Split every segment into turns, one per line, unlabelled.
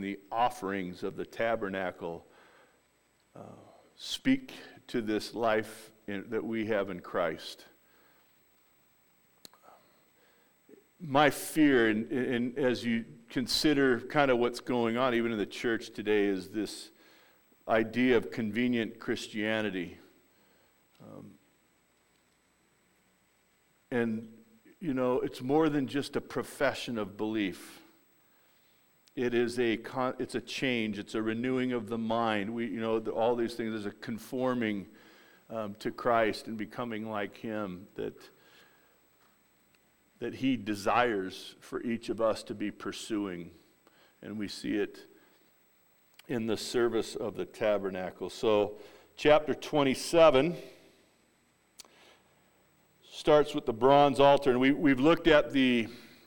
The offerings of the tabernacle speak to this life that we have in Christ. My fear, and as you consider kind of what's going on even in the church today, is this idea of convenient Christianity. And, you know, it's more than just a profession of belief. It is it's a change. It's a renewing of the mind. All these things. There's a conforming to Christ and becoming like Him that He desires for each of us to be pursuing, and we see it in the service of the tabernacle. So, chapter 27 starts with the bronze altar, and we've looked at the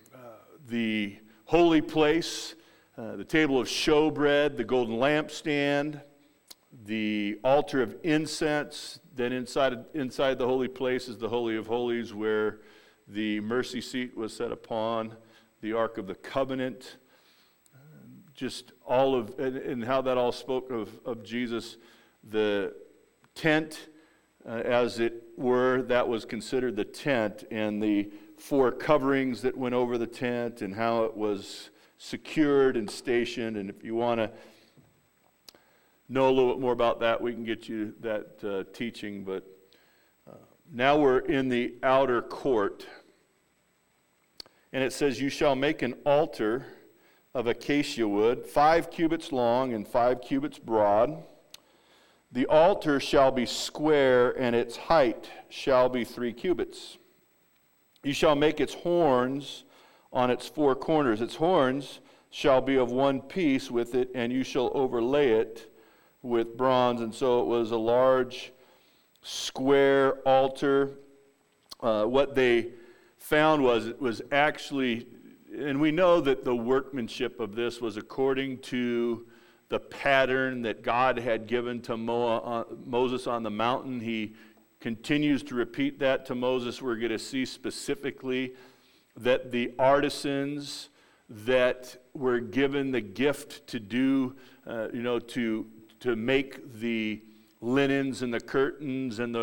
holy place. The table of showbread, the golden lampstand, the altar of incense. Then inside the holy place is the Holy of Holies, where the mercy seat was set upon, the Ark of the Covenant. Just all of, and how that all spoke of Jesus. The tent, as it were, that was considered the tent, and the four coverings that went over the tent, and how it was secured and stationed. And if you want to know a little bit more about that, we can get you that teaching. But now we're in the outer court, and it says, "You shall make an altar of acacia wood, 5 cubits long and 5 cubits broad. The altar shall be square, and its height shall be 3 cubits. You shall make its horns on its 4 corners. Its horns shall be of one piece with it, and you shall overlay it with bronze." And so it was a large square altar. What they found was it was actually, and we know that the workmanship of this was according to the pattern that God had given to Moses on the mountain. He continues to repeat that to Moses. We're going to see specifically that the artisans that were given the gift to do, to make the linens and the curtains and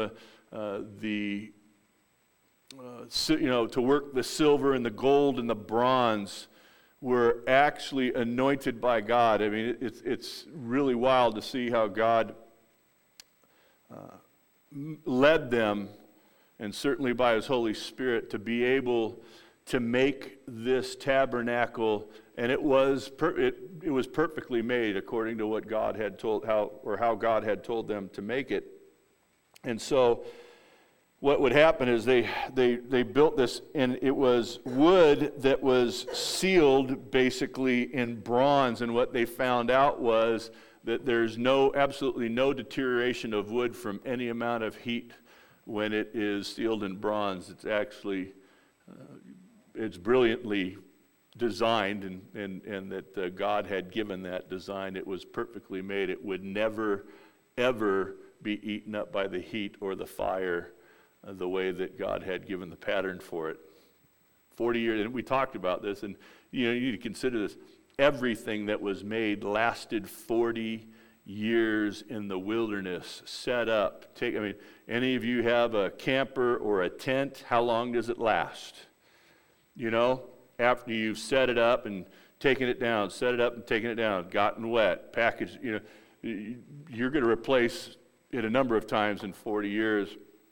to work the silver and the gold and the bronze, were actually anointed by God. I mean, it's really wild to see how God led them, and certainly by His Holy Spirit, to be able to make this tabernacle, and it was perfectly made according to what God had told, how God had told them to make it. And so what would happen is they built this, and it was wood that was sealed basically in bronze. And what they found out was that there's absolutely no deterioration of wood from any amount of heat when it is sealed in bronze. It's actually it's brilliantly designed, and that God had given that design. It was perfectly made. It would never, ever be eaten up by the heat or the fire the way that God had given the pattern for it. 40 years, and we talked about this, and you need to consider this. Everything that was made lasted 40 years in the wilderness, set up. Any of you have a camper or a tent? How long does it last? After you've set it up and taken it down, set it up and taken it down, gotten wet, packaged, you're going to replace it a number of times in 40 years.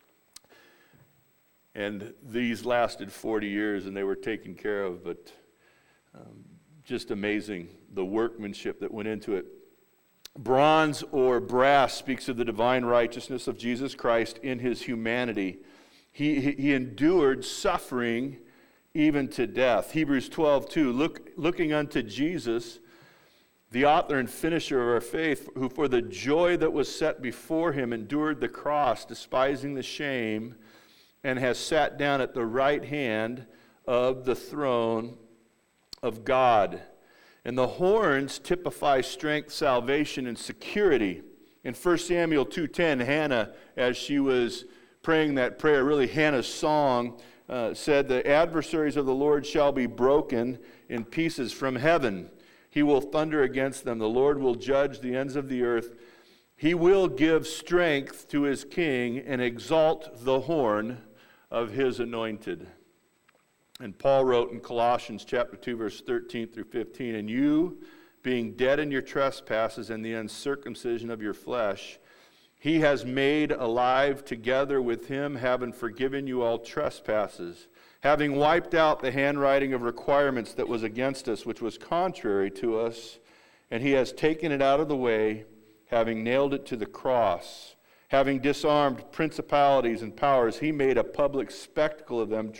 And these lasted 40 years, and they were taken care of, but just amazing, the workmanship that went into it. Bronze or brass speaks of the divine righteousness of Jesus Christ in His humanity. He endured suffering even to death. Hebrews 12:2, looking unto Jesus, the author and finisher of our faith, who for the joy that was set before Him endured the cross, despising the shame, and has sat down at the right hand of the throne of God. And the horns typify strength, salvation, and security. In 1 Samuel 2:10, Hannah, as she was praying that prayer, really Hannah's song, said, "The adversaries of the Lord shall be broken in pieces from heaven." He will thunder against them. The Lord will judge the ends of the earth. He will give strength to his king and exalt the horn of his anointed. And Paul wrote in Colossians chapter 2, verse 13 through 15, and you, being dead in your trespasses and the uncircumcision of your flesh, he has made alive together with him, having forgiven you all trespasses, having wiped out the handwriting of requirements that was against us, which was contrary to us, and he has taken it out of the way, having nailed it to the cross. Having disarmed principalities and powers, he made a public spectacle of them,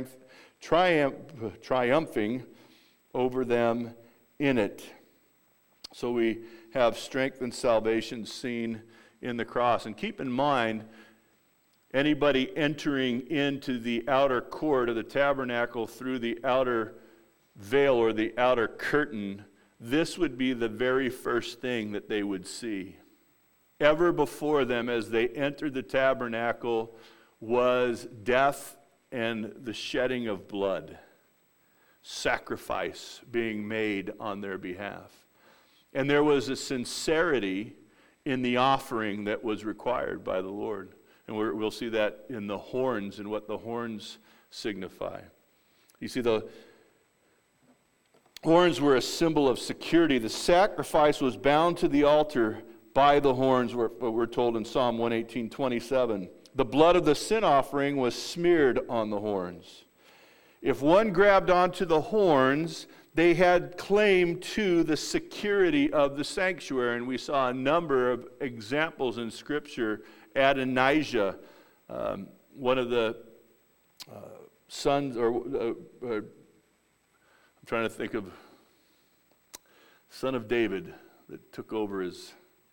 triumphing over them in it. So we have strength and salvation seen in the cross. And keep in mind, anybody entering into the outer court of the tabernacle through the outer veil or the outer curtain, this would be the very first thing that they would see. Ever before them as they entered the tabernacle was death and the shedding of blood, sacrifice being made on their behalf. And there was a sincerity in the offering that was required by the Lord. And we'll see that in the horns and what the horns signify. You see, the horns were a symbol of security. The sacrifice was bound to the altar by the horns, we're told in Psalm 118:27. The blood of the sin offering was smeared on the horns. If one grabbed onto the horns, they had claim to the security of the sanctuary. And we saw a number of examples in Scripture. Adonijah, one of the sons, I'm trying to think of, son of David that took over as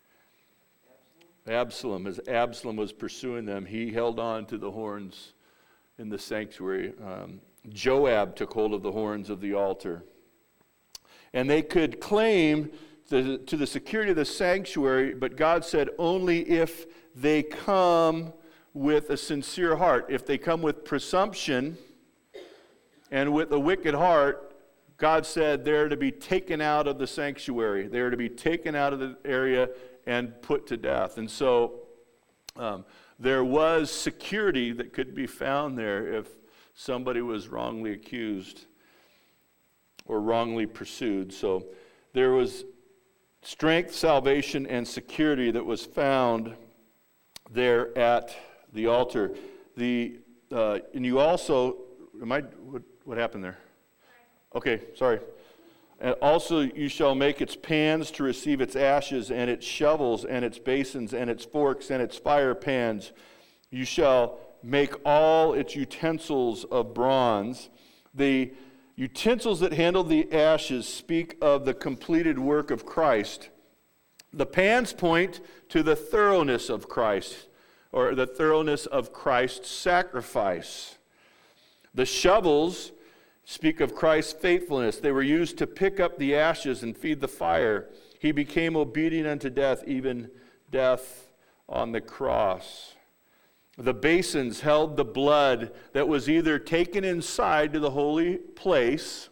Absalom. As Absalom was pursuing them, he held on to the horns in the sanctuary. Joab took hold of the horns of the altar. And they could claim to the security of the sanctuary, but God said only if they come with a sincere heart. If they come with presumption and with a wicked heart, God said they're to be taken out of the sanctuary. They're to be taken out of the area and put to death. And so there was security that could be found there if somebody was wrongly accused or wrongly pursued. So there was strength, salvation, and security that was found there at the altar. And you also, what happened there? Okay, sorry. And also you shall make its pans to receive its ashes, and its shovels, and its basins, and its forks, and its fire pans. You shall make all its utensils of bronze. The utensils that handle the ashes speak of the completed work of Christ. The pans point to the thoroughness of Christ, or the thoroughness of Christ's sacrifice. The shovels speak of Christ's faithfulness. They were used to pick up the ashes and feed the fire. He became obedient unto death, even death on the cross. The basins held the blood that was either taken inside to the holy place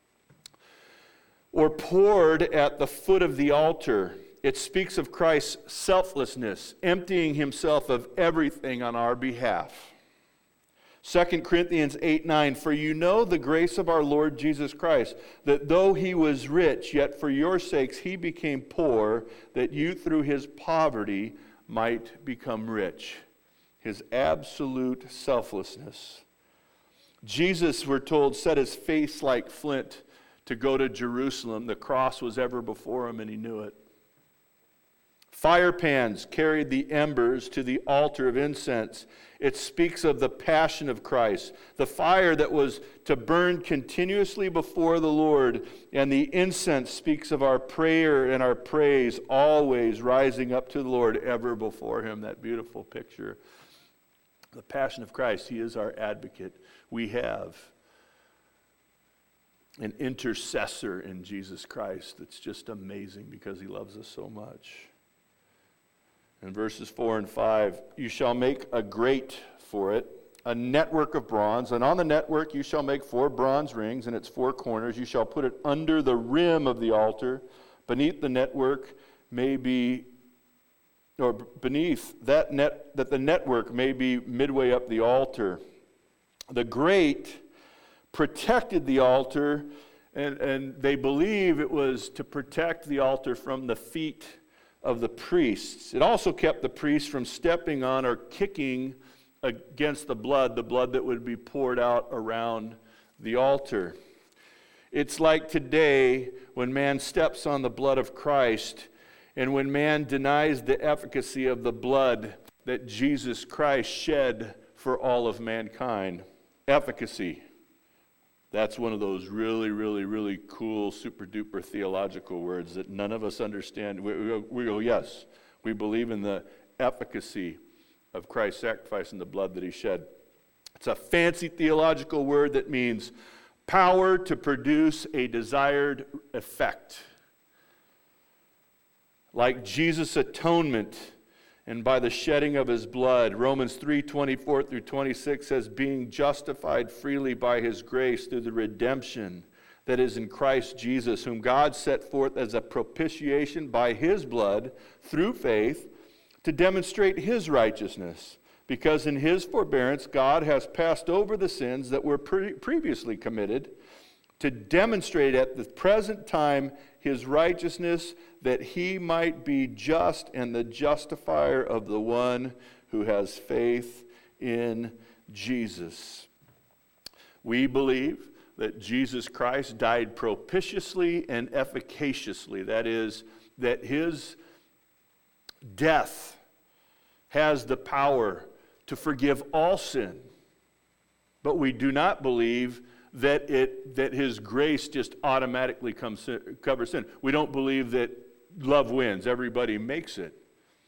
or poured at the foot of the altar. It speaks of Christ's selflessness, emptying himself of everything on our behalf. 2 Corinthians 8:9, for you know the grace of our Lord Jesus Christ, that though he was rich, yet for your sakes he became poor, that you through his poverty might become rich. His absolute selflessness. Jesus, we're told, set his face like flint to go to Jerusalem. The cross was ever before him, and he knew it. Fire pans carried the embers to the altar of incense. It speaks of the passion of Christ, the fire that was to burn continuously before the Lord, and the incense speaks of our prayer and our praise always rising up to the Lord ever before him. That beautiful picture. The passion of Christ. He is our advocate. We have an intercessor in Jesus Christ that's just amazing because he loves us so much. In verses 4 and 5, you shall make a grate for it. a network of bronze, and on the network you shall make 4 bronze rings in its 4 corners. You shall put it under the rim of the altar. Beneath the network may be, or beneath that the network may be midway up the altar. The grate protected the altar, and they believe it was to protect the altar from the feet of the priests. It also kept the priests from stepping on or kicking against the blood that would be poured out around the altar. It's like today when man steps on the blood of Christ, and when man denies the efficacy of the blood that Jesus Christ shed for all of mankind. Efficacy. That's one of those really, really, really cool, super-duper theological words that none of us understand. We go, yes, we believe in the efficacy of Christ's sacrifice and the blood that he shed. It's a fancy theological word that means power to produce a desired effect. Like Jesus' atonement and by the shedding of his blood. Romans 3:24 through 26 says, being justified freely by his grace through the redemption that is in Christ Jesus, whom God set forth as a propitiation by his blood through faith to demonstrate his righteousness. Because in his forbearance God has passed over the sins that were previously committed to demonstrate at the present time his righteousness, that he might be just and the justifier of the one who has faith in Jesus. We believe that Jesus Christ died propitiously and efficaciously. That is, that his death has the power to forgive all sin. But we do not believe that his grace just automatically covers sin. We don't believe that love wins, everybody makes it.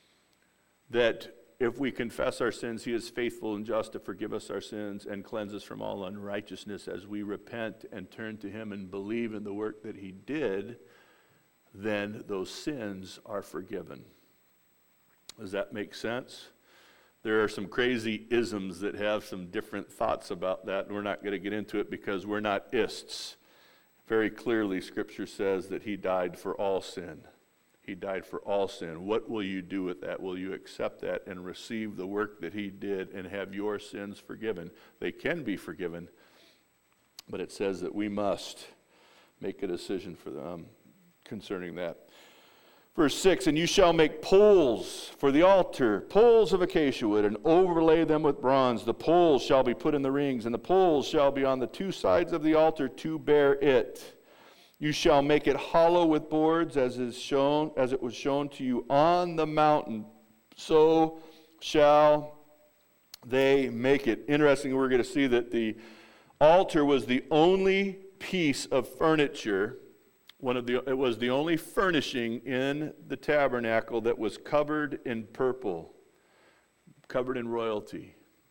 That if we confess our sins, he is faithful and just to forgive us our sins and cleanse us from all unrighteousness. As we repent and turn to him and believe in the work that he did, then those sins are forgiven. Does that make sense? There are some crazy isms that have some different thoughts about that, and we're not going to get into it because we're not ists. Very clearly, Scripture says that he died for all sin. He died for all sin. What will you do with that? Will you accept that and receive the work that he did and have your sins forgiven? They can be forgiven, but it says that we must make a decision for them concerning that. Verse 6, and you shall make poles for the altar, poles of acacia wood, and overlay them with bronze. The poles shall be put in the rings, and the poles shall be on the 2 sides of the altar to bear it. You shall make it hollow with boards, as it was shown to you on the mountain. So shall they make it. Interesting, we're going to see that the altar was the only piece of furniture. It was the only furnishing in the tabernacle that was covered in purple, covered in royalty.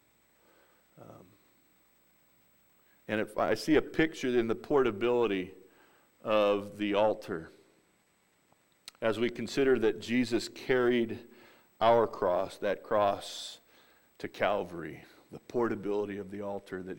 And if I see a picture in the portability of the altar, as we consider that Jesus carried our cross, that cross to Calvary, the portability of the altar, that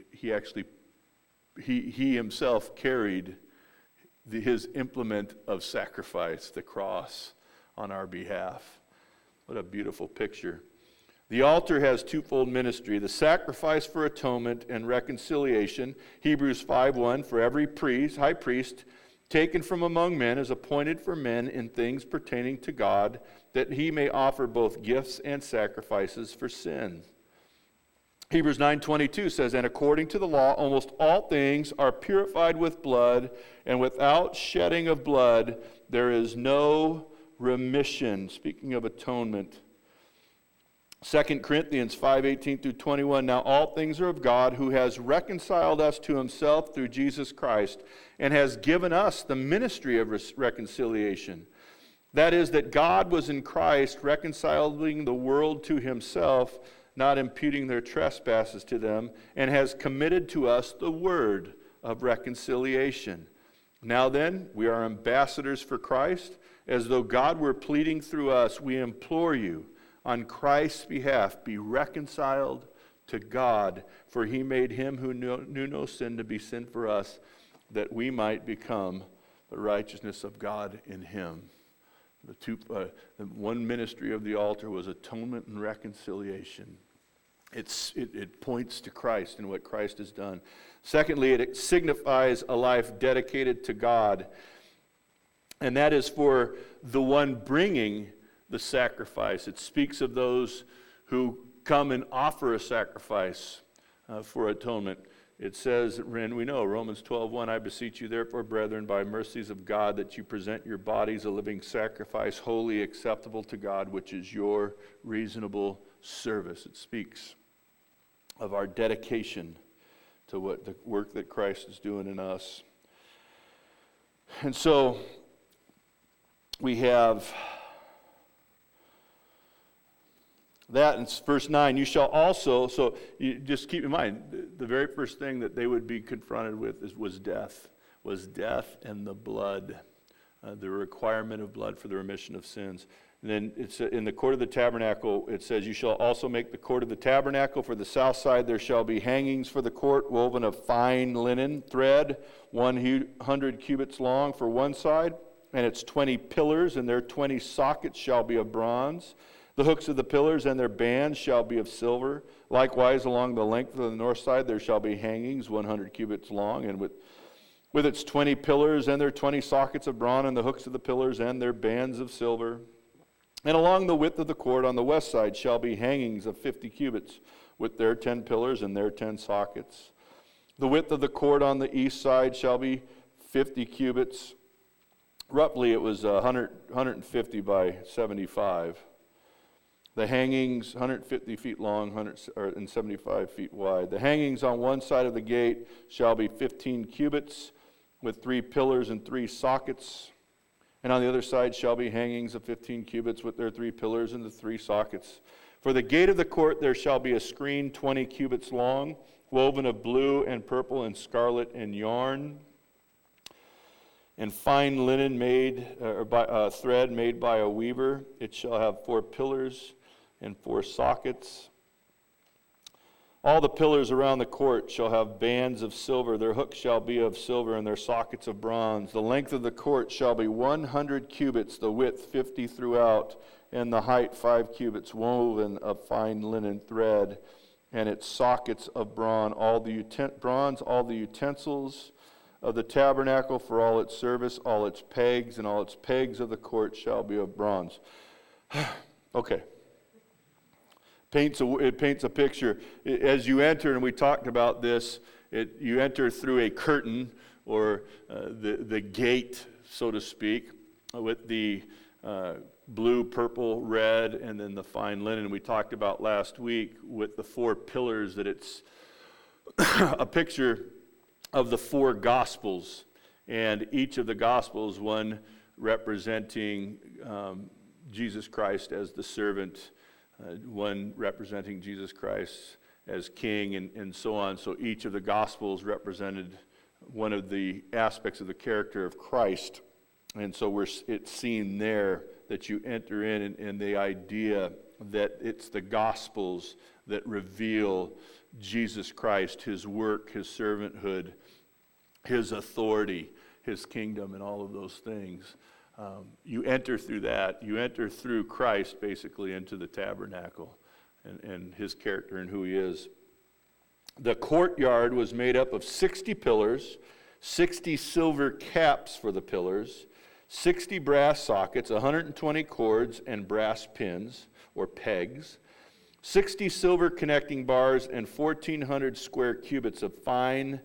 he himself carried his implement of sacrifice, the cross, on our behalf. What a beautiful picture. The altar has twofold ministry, the sacrifice for atonement and reconciliation. Hebrews 5:1, for every high priest taken from among men is appointed for men in things pertaining to God, that he may offer both gifts and sacrifices for sin. Hebrews 9:22 says, and according to the law, almost all things are purified with blood, and without shedding of blood, there is no remission. Speaking of atonement. 2 Corinthians 5:18 through 21, now all things are of God, who has reconciled us to himself through Jesus Christ, and has given us the ministry of reconciliation. That is, that God was in Christ reconciling the world to himself, not imputing their trespasses to them, and has committed to us the word of reconciliation. Now then, we are ambassadors for Christ, as though God were pleading through us. We implore you, on Christ's behalf, be reconciled to God, for he made him who knew no sin to be sin for us, that we might become the righteousness of God in him. The one ministry of the altar was atonement and reconciliation. It points to Christ and what Christ has done. Secondly, it signifies a life dedicated to God, and that is for the one bringing the sacrifice. It speaks of those who come and offer a sacrifice for atonement. It says, and we know, Romans 12:1, I beseech you therefore, brethren, by mercies of God, that you present your bodies a living sacrifice, holy, acceptable to God, which is your reasonable service. It speaks of our dedication to what the work that Christ is doing in us. And so we have that in verse 9, you shall also, so you just keep in mind, the very first thing that they would be confronted with was death and the blood, the requirement of blood for the remission of sins. And then it's in the court of the tabernacle, it says, you shall also make the court of the tabernacle. For the south side there shall be hangings for the court, woven of fine linen thread, 100 cubits long for one side, and its 20 pillars, and their 20 sockets shall be of bronze. The hooks of the pillars and their bands shall be of silver. Likewise, along the length of the north side there shall be hangings 100 cubits long, and with its 20 pillars and their 20 sockets of bronze, and the hooks of the pillars and their bands of silver. And along the width of the court on the west side shall be hangings of 50 cubits, with their 10 pillars and their 10 sockets. The width of the court on the east side shall be 50 cubits. Roughly it was 150 by 75. The hangings, 150 feet long and 75 feet wide. The hangings on one side of the gate shall be 15 cubits, with 3 pillars and 3 sockets. And on the other side shall be hangings of 15 cubits, with their 3 pillars and the 3 sockets. For the gate of the court there shall be a screen 20 cubits long, woven of blue and purple and scarlet and yarn, and fine linen thread made by a weaver. It shall have 4 pillars and 4 sockets. All the pillars around the court shall have bands of silver. Their hooks shall be of silver, and their sockets of bronze. The length of the court shall be 100 cubits, the width 50 throughout, and the height 5 cubits, woven of fine linen thread, and its sockets of bronze. All the utensils of the tabernacle for all its service, all its pegs, and all its pegs of the court shall be of bronze. Okay. It paints a picture. As you enter, and we talked about this, you enter through a curtain, or the gate, so to speak, with the blue, purple, red, and then the fine linen. We talked about last week with the 4 pillars, that it's a picture of the 4 Gospels, and each of the Gospels, one representing Jesus Christ as the servant, one representing Jesus Christ as king, and so on. So each of the Gospels represented one of the aspects of the character of Christ. And so it's seen there that you enter in, and the idea that it's the Gospels that reveal Jesus Christ, his work, his servanthood, his authority, his kingdom, and all of those things. You enter through that. You enter through Christ, basically, into the tabernacle and his character and who he is. The courtyard was made up of 60 pillars, 60 silver caps for the pillars, 60 brass sockets, 120 cords and brass pins, or pegs, 60 silver connecting bars, and 1,400 square cubits of fine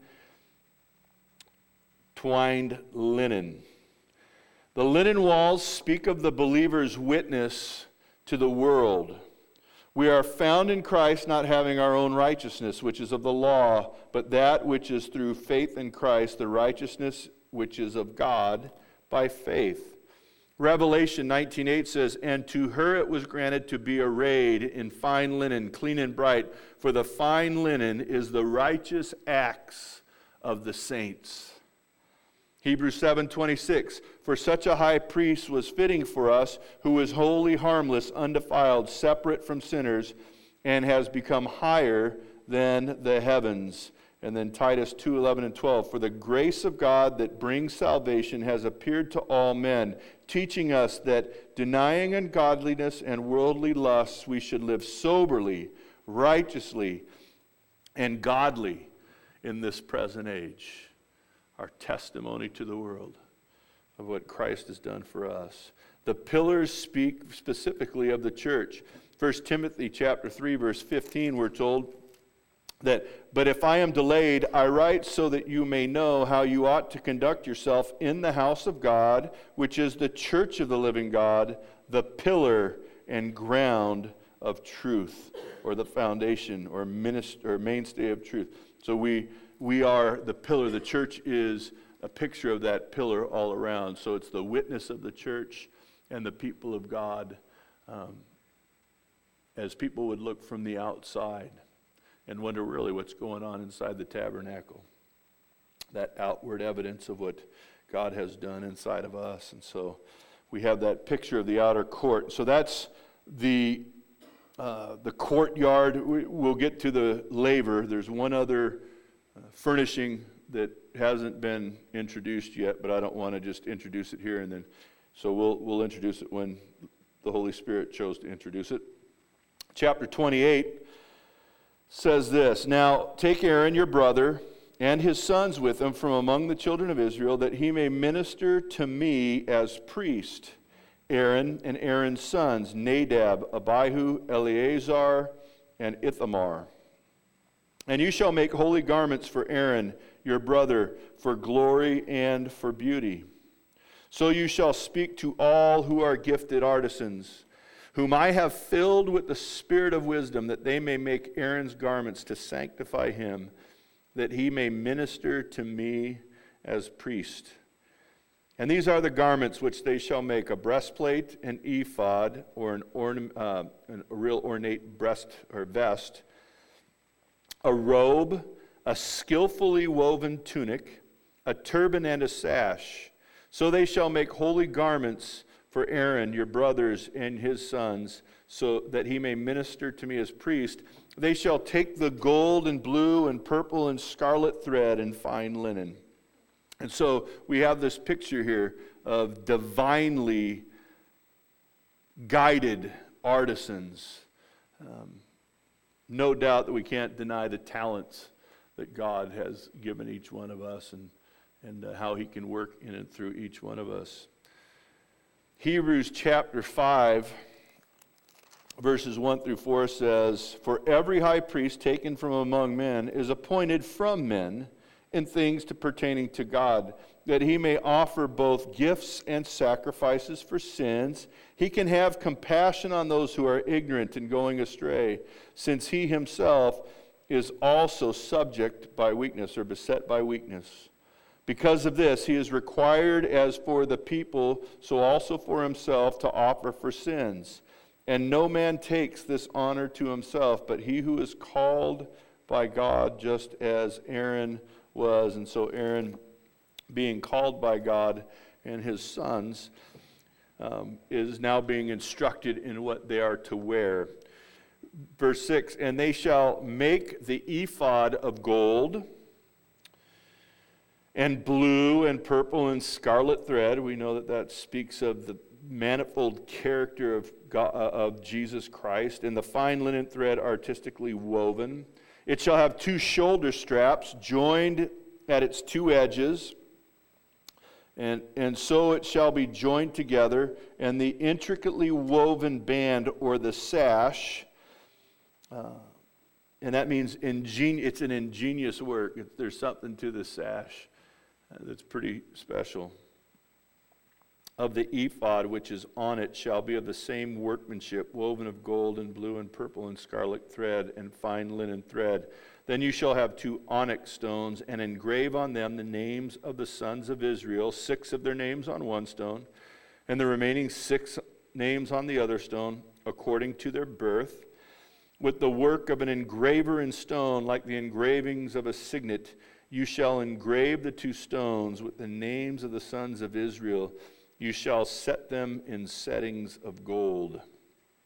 twined linen. The linen walls speak of the believer's witness to the world. We are found in Christ, not having our own righteousness, which is of the law, but that which is through faith in Christ, the righteousness which is of God by faith. Revelation 19:8 says, and to her it was granted to be arrayed in fine linen, clean and bright, for the fine linen is the righteous acts of the saints. Hebrews 7:26, for such a high priest was fitting for us, who is holy, harmless, undefiled, separate from sinners, and has become higher than the heavens. And then Titus 2:11 and 12. For the grace of God that brings salvation has appeared to all men, teaching us that denying ungodliness and worldly lusts, we should live soberly, righteously, and godly in this present age. Our testimony to the world of what Christ has done for us. The pillars speak specifically of the church. 1 Timothy chapter 3, verse 15, we're told that, but if I am delayed, I write so that you may know how you ought to conduct yourself in the house of God, which is the church of the living God, the pillar and ground of truth, or the foundation or mainstay of truth. So we are the pillar. The church is a picture of that pillar all around. So it's the witness of the church and the people of God, as people would look from the outside and wonder really what's going on inside the tabernacle. That outward evidence of what God has done inside of us. And so we have that picture of the outer court. So that's the courtyard. We'll get to the laver. There's one other furnishing that hasn't been introduced yet, but I don't want to just introduce it here and then. So we'll introduce it when the Holy Spirit chose to introduce it. Chapter 28 says this, Now take Aaron your brother and his sons with him from among the children of Israel, that he may minister to me as priest. Aaron and Aaron's sons, Nadab, Abihu, Eleazar, and Ithamar. And you shall make holy garments for Aaron your brother, for glory and for beauty. So you shall speak to all who are gifted artisans, whom I have filled with the spirit of wisdom, that they may make Aaron's garments to sanctify him, that he may minister to me as priest. And these are the garments which they shall make: a breastplate, an ephod, or a real ornate breast or vest, a robe, a skillfully woven tunic, a turban, and a sash. So they shall make holy garments for Aaron, your brothers, and his sons, so that he may minister to me as priest. They shall take the gold and blue and purple and scarlet thread and fine linen. And so we have this picture here of divinely guided artisans. No doubt that we can't deny the talents that God has given each one of us, and how he can work in and through each one of us. Hebrews chapter 5, verses 1 through 4 says, For every high priest taken from among men is appointed from men in things pertaining to God, that he may offer both gifts and sacrifices for sins. He can have compassion on those who are ignorant and going astray, since he himself is also subject by weakness, or beset by weakness. Because of this, he is required, as for the people, so also for himself, to offer for sins. And no man takes this honor to himself, but he who is called by God, just as Aaron was. And so Aaron, being called by God, and his sons, is now being instructed in what they are to wear. Verse 6, And they shall make the ephod of gold, and blue and purple and scarlet thread. We know that that speaks of the manifold character of God, of Jesus Christ, and the fine linen thread artistically woven. It shall have 2 shoulder straps joined at its 2 edges, and so it shall be joined together, and the intricately woven band, or the sash, and that means it's an ingenious work. There's something to the sash that's pretty special. Of the ephod which is on it shall be of the same workmanship, woven of gold and blue and purple and scarlet thread and fine linen thread. Then you shall have 2 onyx stones, and engrave on them the names of the sons of Israel, 6 of their names on one stone, and the remaining 6 names on the other stone, according to their birth, with the work of an engraver in stone, like the engravings of a signet. You shall engrave the 2 stones with the names of the sons of Israel. You shall set them in settings of gold.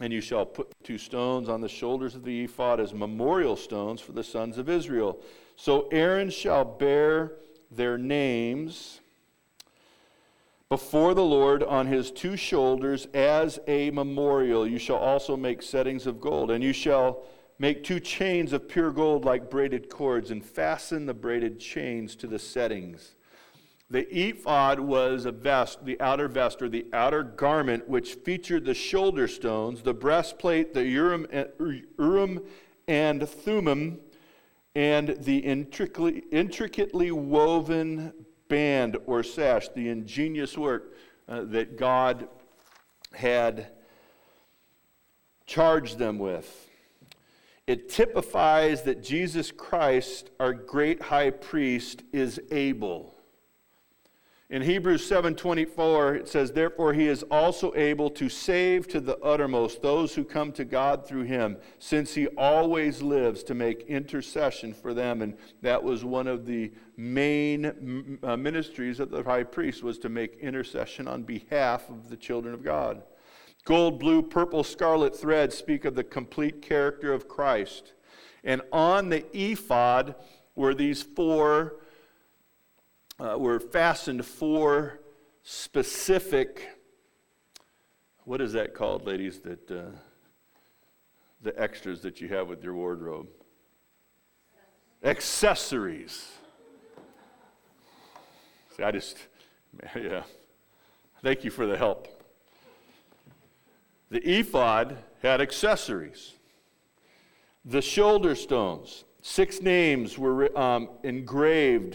And you shall put 2 stones on the shoulders of the ephod as memorial stones for the sons of Israel. So Aaron shall bear their names before the Lord on his 2 shoulders as a memorial. You shall also make settings of gold, and you shall make 2 chains of pure gold like braided cords, and fasten the braided chains to the settings. The ephod was a vest, the outer vest or the outer garment, which featured the shoulder stones, the breastplate, the Urim and Thummim, and the intricately woven band or sash, the ingenious work that God had charged them with. It typifies that Jesus Christ, our great high priest, is able. In Hebrews 7:24, it says, "Therefore he is also able to save to the uttermost those who come to God through him, since he always lives to make intercession for them." And that was one of the main ministries of the high priest, was to make intercession on behalf of the children of God. Gold, blue, purple, scarlet threads speak of the complete character of Christ. And on the ephod were these were fastened 4 specific, what is that called, ladies, that the extras that you have with your wardrobe? Accessories. See, yeah. Thank you for the help. The ephod had accessories. The shoulder stones, 6 names were engraved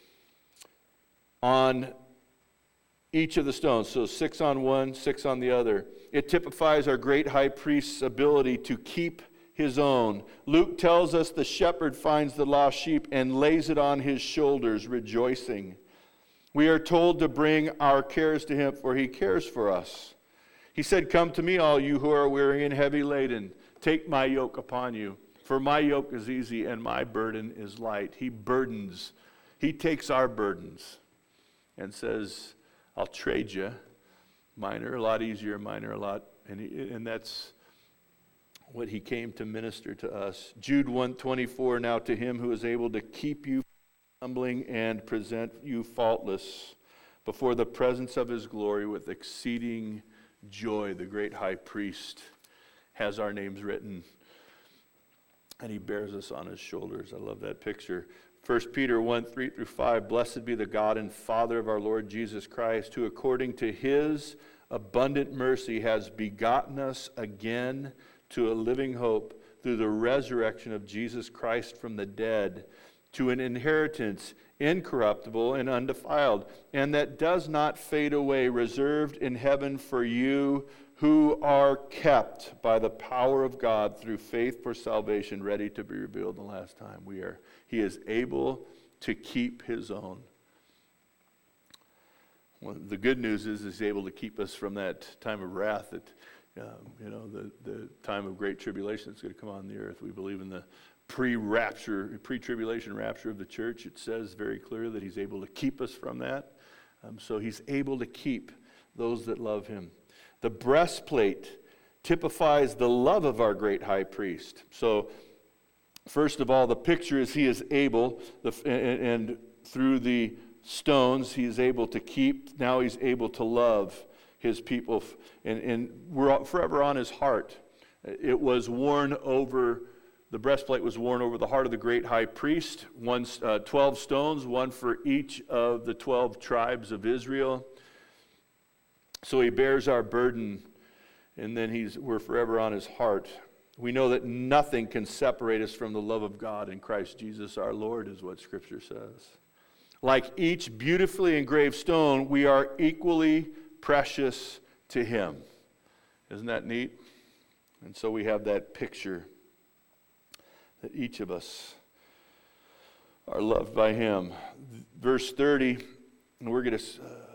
on each of the stones. So 6 on one, 6 on the other. It typifies our great high priest's ability to keep his own. Luke tells us the shepherd finds the lost sheep and lays it on his shoulders, rejoicing. We are told to bring our cares to him, for he cares for us. He said, "Come to me, all you who are weary and heavy laden. Take my yoke upon you. For my yoke is easy and my burden is light." He burdens. He takes our burdens and says, "I'll trade you. Mine are a lot easier, mine are a lot," and that's what he came to minister to us. Jude 1:24, "Now to him who is able to keep you from stumbling and present you faultless before the presence of his glory with exceeding joy." The great high priest has our names written, and he bears us on his shoulders. I love that picture. 1 Peter 1:3-5, "Blessed be the God and Father of our Lord Jesus Christ, who according to his abundant mercy has begotten us again to a living hope through the resurrection of Jesus Christ from the dead, to an inheritance incorruptible and undefiled, and that does not fade away, reserved in heaven for you who are kept by the power of God through faith for salvation, ready to be revealed in the last time." He is able to keep his own. Well, the good news is he's able to keep us from that time of wrath, that the time of great tribulation that's going to come on the earth. We believe in the pre-tribulation rapture of the church. It says very clearly that he's able to keep us from that. So he's able to keep those that love him. The breastplate typifies the love of our great high priest. So first of all, the picture is he is able, and through the stones he is able to keep. Now he's able to love his people, and we're forever on his heart. It was worn over, the breastplate was worn over the heart of the great high priest. 12 stones, one for each of the 12 tribes of Israel. So he bears our burden, and then we're forever on his heart. We know that nothing can separate us from the love of God in Christ Jesus our Lord, is what Scripture says. Like each beautifully engraved stone, we are equally precious to him. Isn't that neat? And so we have that picture that each of us are loved by him. Verse 30, and we're going to...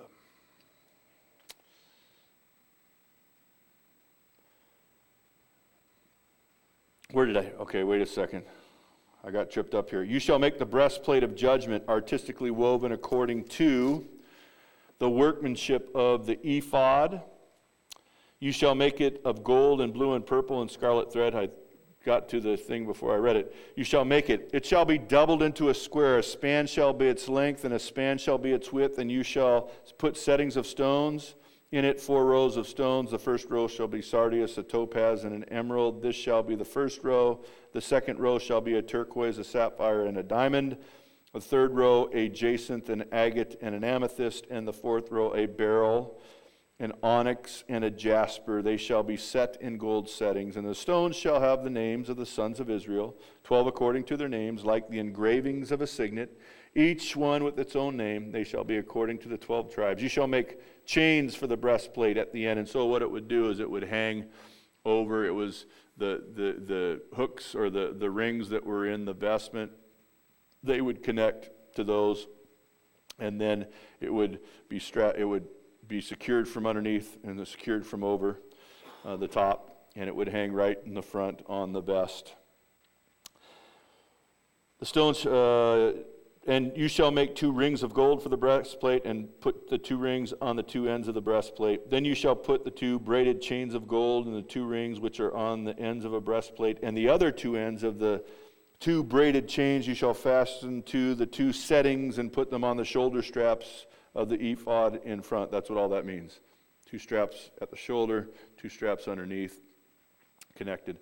Okay, wait a second. I got tripped up here. "You shall make the breastplate of judgment artistically woven according to the workmanship of the ephod. You shall make it of gold and blue and purple and scarlet thread. I got to the thing before I read it. You shall make it. It shall be doubled into a square. A span shall be its length, and a span shall be its width. And you shall put settings of stones in it, 4 rows of stones. The first row shall be sardius, a topaz, and an emerald. This shall be the first row. The second row shall be a turquoise, a sapphire, and a diamond. The third row, a jacinth, an agate, and an amethyst. And the fourth row, a beryl, an onyx, and a jasper. They shall be set in gold settings. And the stones shall have the names of the sons of Israel, 12 according to their names, like the engravings of a signet, each one with its own name. They shall be according to the 12 tribes. You shall make chains for the breastplate at the end. And so what it would do is it would hang over. It was the hooks or the rings that were in the vestment. They would connect to those, and then it would be be secured from underneath and secured from over the top, and it would hang right in the front on the vest. The stones, and you shall make 2 rings of gold for the breastplate, and put the 2 rings on the 2 ends of the breastplate. Then you shall put the 2 braided chains of gold in the 2 rings which are on the ends of a breastplate, and the other 2 ends of the 2 braided chains you shall fasten to the 2 settings and put them on the shoulder straps of the ephod in front. That's what all that means. 2 straps at the shoulder, 2 straps underneath, connected.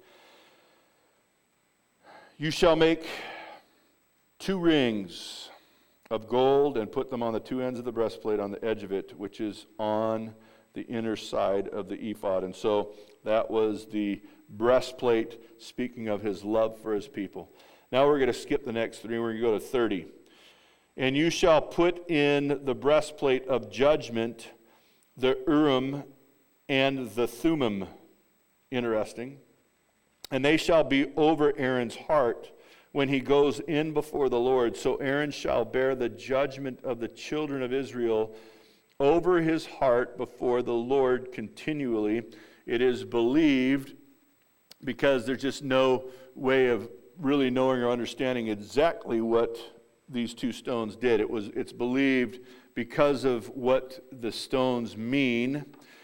You shall make 2 rings of gold and put them on the 2 ends of the breastplate on the edge of it, which is on the inner side of the ephod. And so that was the breastplate, speaking of his love for his people. Now we're going to skip the next 3. We're going to go to 30. And you shall put in the breastplate of judgment the Urim and the Thummim. Interesting. And they shall be over Aaron's heart when he goes in before the Lord. So Aaron shall bear the judgment of the children of Israel over his heart before the Lord continually. It is believed, because there's just no way of really knowing or understanding exactly what these 2 stones did. It's believed, because of what the stones mean.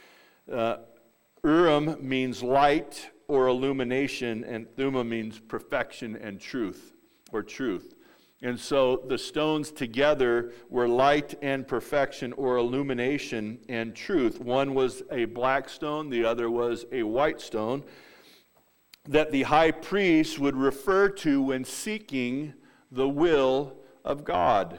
Urim means light or illumination, and Thummim means perfection and truth, or truth. And so the stones together were light and perfection, or illumination and truth. One was a black stone, the other was a white stone, that the high priest would refer to when seeking the will of God.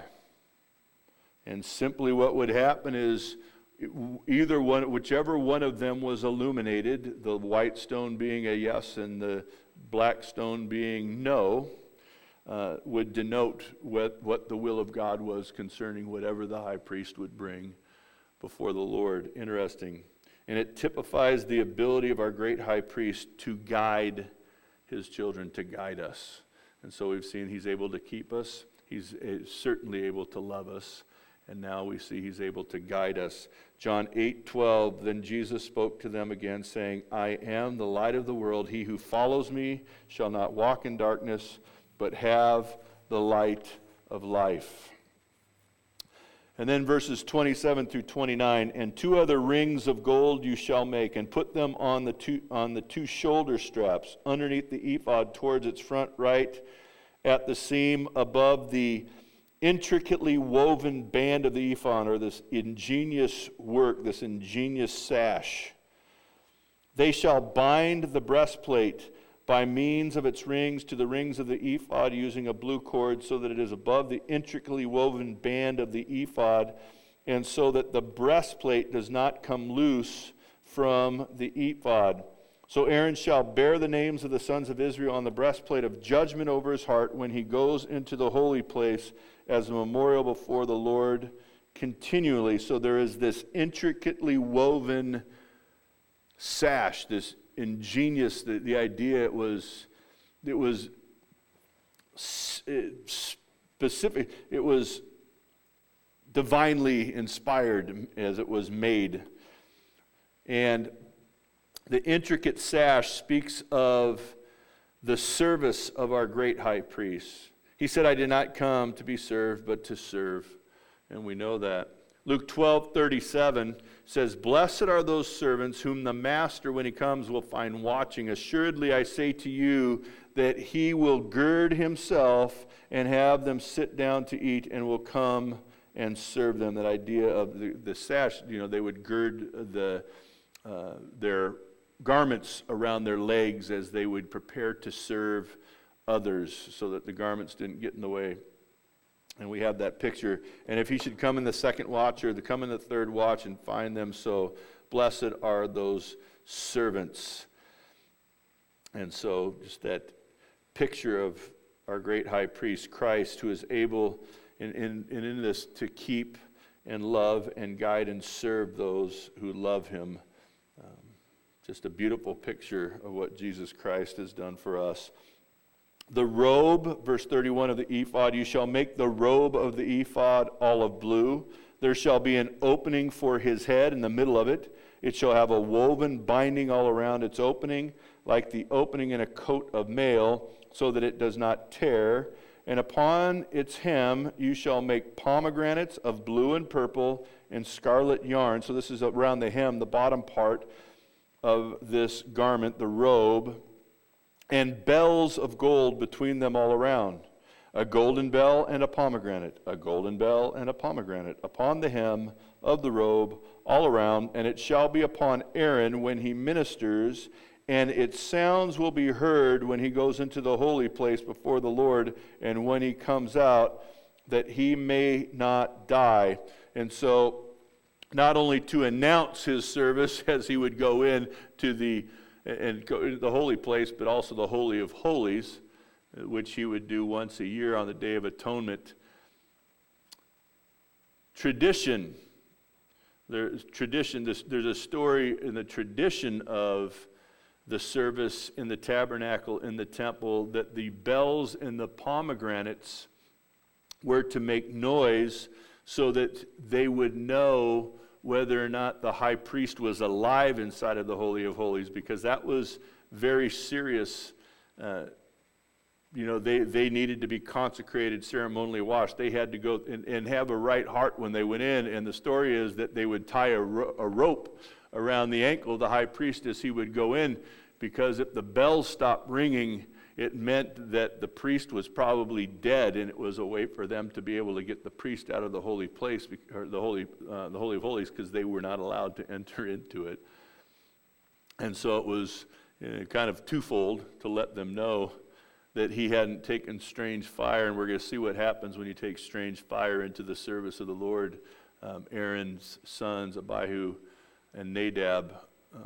And simply what would happen is whichever one of them was illuminated, the white stone being a yes and the black stone being no, would denote what the will of God was concerning whatever the high priest would bring before the Lord. Interesting. And it typifies the ability of our great high priest to guide his children, to guide us. And so we've seen he's able to keep us. He's certainly able to love us. And now we see he's able to guide us. John 8:12, then Jesus spoke to them again, saying, I am the light of the world. He who follows me shall not walk in darkness, but have the light of life. And then verses 27 through 29, and 2 other rings of gold you shall make, and put them on the two shoulder straps underneath the ephod towards its front right, at the seam above the intricately woven band of the ephod, or this ingenious work, this ingenious sash. They shall bind the breastplate by means of its rings to the rings of the ephod using a blue cord, so that it is above the intricately woven band of the ephod, and so that the breastplate does not come loose from the ephod. So Aaron shall bear the names of the sons of Israel on the breastplate of judgment over his heart when he goes into the holy place as a memorial before the Lord continually. So there is this intricately woven sash, this ingenious, the idea it was specific, it was divinely inspired as it was made. And the intricate sash speaks of the service of our great high priest. He said, I did not come to be served, but to serve. And we know that. Luke 12:37 says, "Blessed are those servants whom the master, when he comes, will find watching. Assuredly, I say to you that he will gird himself and have them sit down to eat and will come and serve them." That idea of the sash, they would gird their garments around their legs as they would prepare to serve others so that the garments didn't get in the way. And we have that picture. "And if he should come in the second watch or come in the third watch and find them so, blessed are those servants." And so just that picture of our great high priest, Christ, who is able in this to keep and love and guide and serve those who love him. Just a beautiful picture of what Jesus Christ has done for us. The robe, verse 31 of the ephod, "You shall make the robe of the ephod olive blue. There shall be an opening for his head in the middle of it. It shall have a woven binding all around its opening, like the opening in a coat of mail, so that it does not tear. And upon its hem you shall make pomegranates of blue and purple and scarlet yarn." So this is around the hem, the bottom part of this garment, the robe. "And bells of gold between them all around. A golden bell and a pomegranate, a golden bell and a pomegranate, upon the hem of the robe all around. And it shall be upon Aaron when he ministers, and its sounds will be heard when he goes into the holy place before the Lord, and when he comes out, that he may not die." And so, not only to announce his service as he would go in to the holy place, but also the Holy of Holies, which he would do once a year on the Day of Atonement. Tradition. There's a story in the tradition of the service in the tabernacle in the temple that the bells and the pomegranates were to make noise so that they would know whether or not the high priest was alive inside of the Holy of Holies, because that was very serious. They needed to be consecrated, ceremonially washed. They had to go and have a right heart when they went in. And the story is that they would tie a rope around the ankle of the high priest as he would go in, because if the bells stopped ringing, it meant that the priest was probably dead, and it was a way for them to be able to get the priest out of the holy place, or the Holy of Holies, because they were not allowed to enter into it. And so it was kind of twofold to let them know that he hadn't taken strange fire, and we're going to see what happens when you take strange fire into the service of the Lord. Aaron's sons, Abihu and Nadab,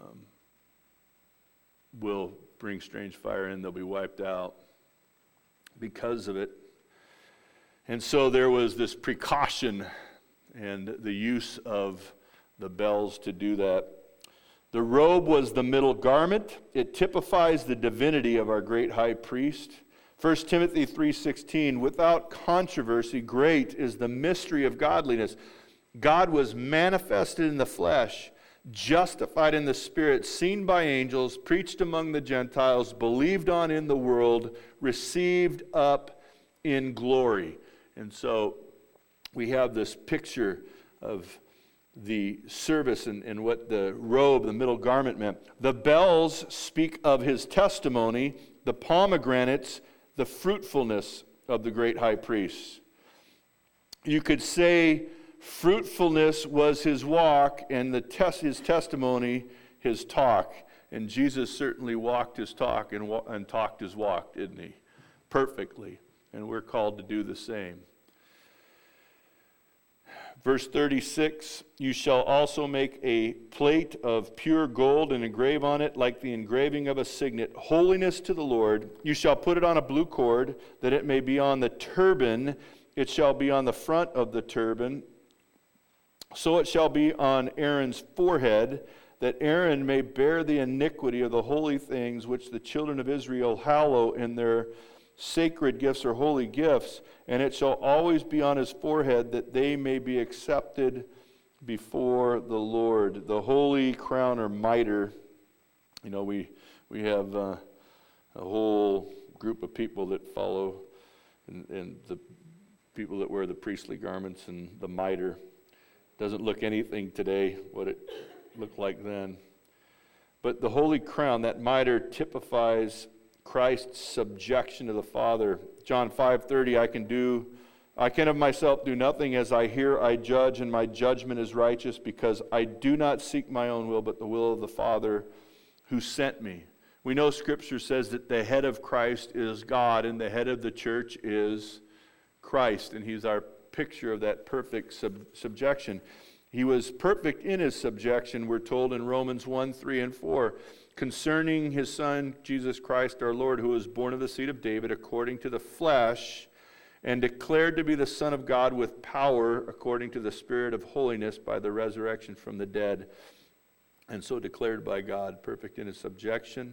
will bring strange fire in. They'll be wiped out because of it. And so there was this precaution and the use of the bells to do that. The robe was the middle garment. It typifies the divinity of our great high priest. 1 Timothy 3:16, "Without controversy, great is the mystery of godliness. God was manifested in the flesh, justified in the Spirit, seen by angels, preached among the Gentiles, believed on in the world, received up in glory." And so we have this picture of the service and what the robe, the middle garment, meant. The bells speak of his testimony, the pomegranates, the fruitfulness of the great high priest. You could say fruitfulness was his walk, and his testimony, his talk. And Jesus certainly walked his talk and talked his walk, didn't he? Perfectly. And we're called to do the same. Verse 36, "You shall also make a plate of pure gold and engrave on it like the engraving of a signet, holiness to the Lord. You shall put it on a blue cord, that it may be on the turban. It shall be on the front of the turban. So it shall be on Aaron's forehead, that Aaron may bear the iniquity of the holy things which the children of Israel hallow in their sacred gifts or holy gifts. And it shall always be on his forehead, that they may be accepted before the Lord." The holy crown or mitre. We have a whole group of people that follow, and the people that wear the priestly garments and the mitre. Doesn't look anything today what it looked like then. But the holy crown, that mitre, typifies Christ's subjection to the Father. John 5:30, I can of myself do nothing. As I hear, I judge, and my judgment is righteous, because I do not seek my own will, but the will of the Father who sent me. We know Scripture says that the head of Christ is God, and the head of the church is Christ, and he's our picture of that perfect subjection. He was perfect in his subjection, we're told in Romans 1, 3, and 4, concerning his Son, Jesus Christ our Lord, who was born of the seed of David according to the flesh, and declared to be the Son of God with power according to the Spirit of holiness by the resurrection from the dead. And so declared by God, perfect in his subjection,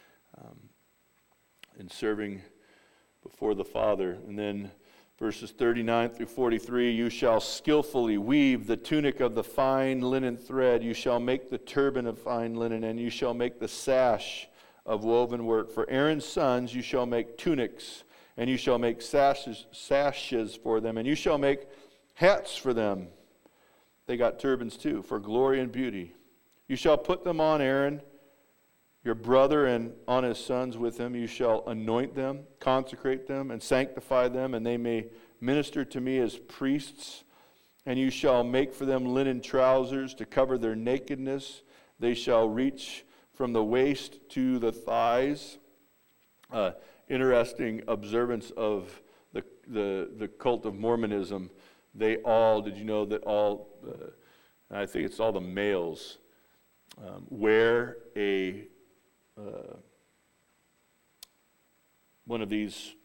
in serving before the Father. And then verses 39 through 43, you shall skillfully weave the tunic of the fine linen thread. You shall make the turban of fine linen, and you shall make the sash of woven work. For Aaron's sons you shall make tunics, and you shall make sashes for them, and you shall make hats for them. They got turbans too, for glory and beauty. You shall put them on Aaron, your brother, and on his sons with him. You shall anoint them, consecrate them, and sanctify them, and they may minister to me as priests. And you shall make for them linen trousers to cover their nakedness. They shall reach from the waist to the thighs. Interesting observance of the cult of Mormonism. They all, did you know that all, I think it's all the males, wear a one of these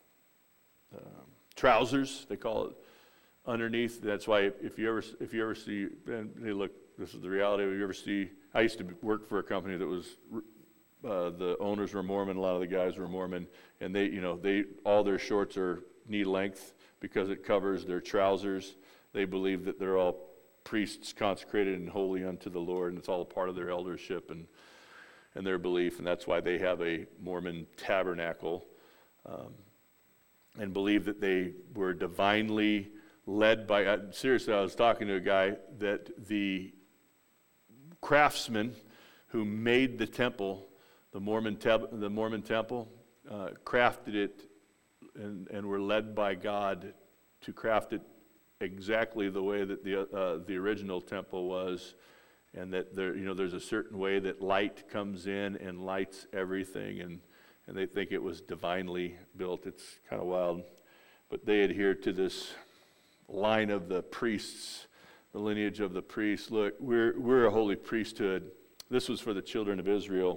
trousers, they call it, underneath. That's why if you ever see, and hey, look, this is the reality. If you ever see, I used to work for a company that was the owners were Mormon, a lot of the guys were Mormon, and they all their shorts are knee length because it covers their trousers. They believe that they're all priests consecrated and holy unto the Lord, and it's all a part of their eldership and their belief, and that's why they have a Mormon tabernacle, and believe that they were divinely led by, seriously, I was talking to a guy that the craftsmen who made the temple, the Mormon temple, crafted it and were led by God to craft it exactly the way that the original temple was, and that there's a certain way that light comes in and lights everything, and they think it was divinely built. It's kind of wild, but they adhere to this line of the priests, the lineage of the priests. Look, we're a holy priesthood. This was for the children of Israel.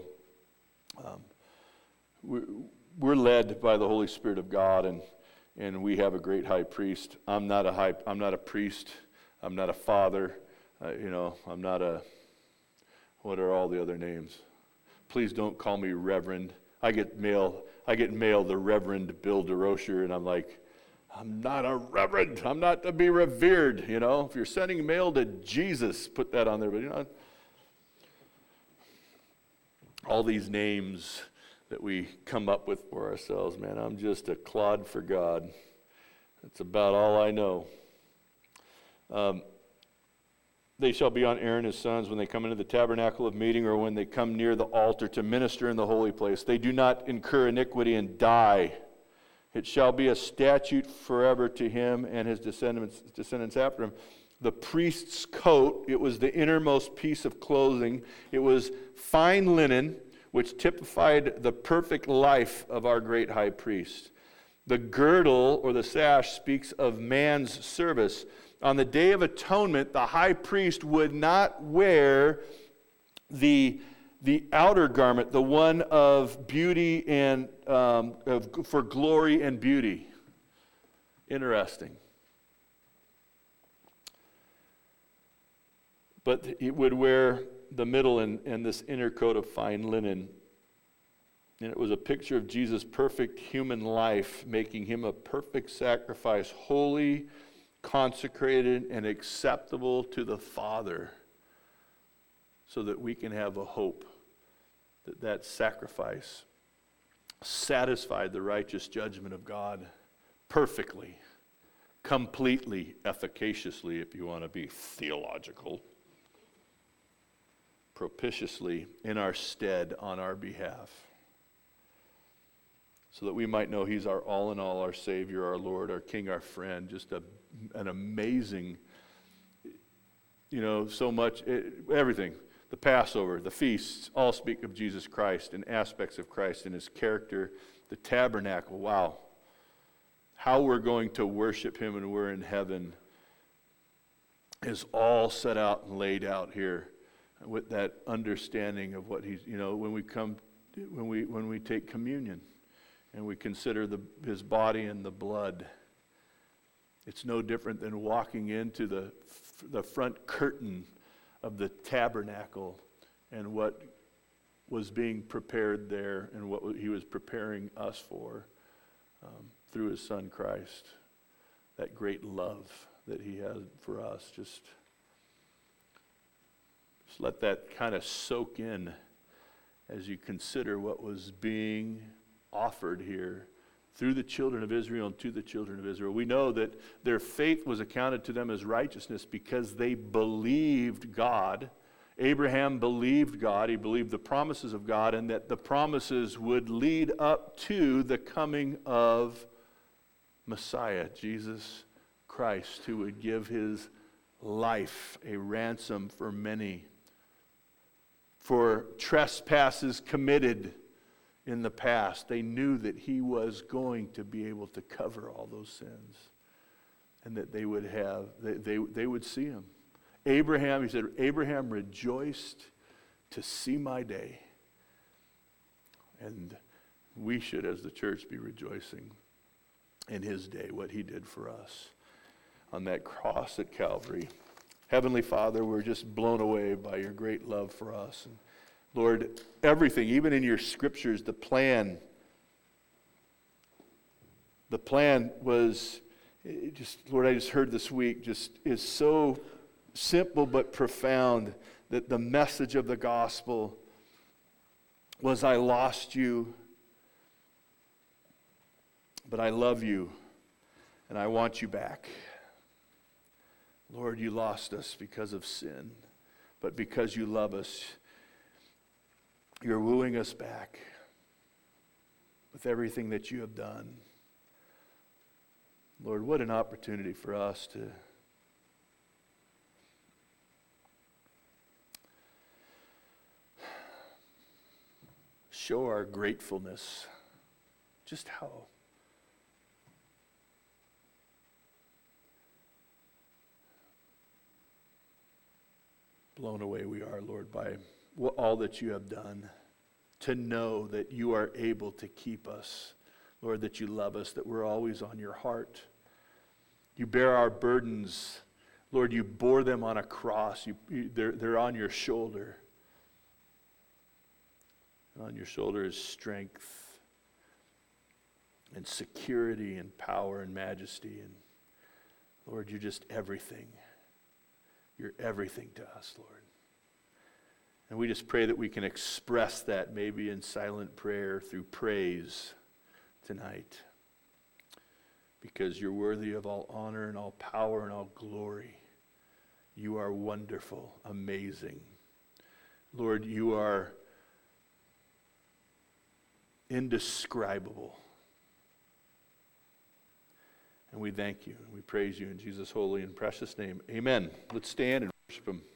We're led by the Holy Spirit of God, and we have a great high priest. I'm not a priest. I'm not a father. I'm not a, what are all the other names? Please don't call me Reverend. I get mail, the Reverend Bill DeRocher, and I'm like, I'm not a reverend. I'm not to be revered, If you're sending mail to Jesus, put that on there. But, all these names that we come up with for ourselves, man, I'm just a clod for God. That's about all I know. They shall be on Aaron and his sons when they come into the tabernacle of meeting, or when they come near the altar to minister in the holy place. They do not incur iniquity and die. It shall be a statute forever to him and his descendants after him. The priest's coat, it was the innermost piece of clothing. It was fine linen, which typified the perfect life of our great high priest. The girdle, or the sash, speaks of man's service. On the Day of Atonement, the high priest would not wear the outer garment, the one of beauty and for glory and beauty. Interesting. But he would wear the middle and this inner coat of fine linen. And it was a picture of Jesus' perfect human life, making him a perfect sacrifice, holy, consecrated, and acceptable to the Father, so that we can have a hope that sacrifice satisfied the righteous judgment of God perfectly, completely, efficaciously, if you want to be theological, propitiously in our stead on our behalf, so that we might know he's our all in all, our Savior, our Lord, our King, our friend. Just an amazing, so much, everything. The Passover, the feasts, all speak of Jesus Christ and aspects of Christ and his character. The tabernacle, wow. How we're going to worship him when we're in heaven is all set out and laid out here with that understanding of what he's, when we take communion and we consider his body and the blood. It's no different than walking into the front curtain of the tabernacle and what was being prepared there and what he was preparing us for through his son Christ. That great love that he has for us. Just let that kind of soak in as you consider what was being offered here through the children of Israel and to the children of Israel. We know that their faith was accounted to them as righteousness because they believed God. Abraham believed God. He believed the promises of God, and that the promises would lead up to the coming of Messiah, Jesus Christ, who would give his life a ransom for many, for trespasses committed in the past. They knew that he was going to be able to cover all those sins, and that they would see him. Abraham, he said, Abraham rejoiced to see my day. And we should, as the church, be rejoicing in his day, what he did for us on that cross at Calvary. Heavenly Father, we're just blown away by your great love for us. And Lord, everything, even in your scriptures, the plan was, Lord, I just heard this week, just is so simple but profound, that the message of the gospel was, I lost you, but I love you, and I want you back. Lord, you lost us because of sin, but because you love us, you're wooing us back with everything that you have done. Lord, what an opportunity for us to show our gratefulness, just how blown away we are, Lord, by all that you have done, to know that you are able to keep us, Lord, that you love us, that we're always on your heart. You bear our burdens. Lord, you bore them on a cross. They're on your shoulder. And on your shoulder is strength and security and power and majesty. And Lord, you're just everything. You're everything to us, Lord. And we just pray that we can express that maybe in silent prayer through praise tonight. Because you're worthy of all honor and all power and all glory. You are wonderful, amazing. Lord, you are indescribable. And we thank you and we praise you in Jesus' holy and precious name. Amen. Let's stand and worship him.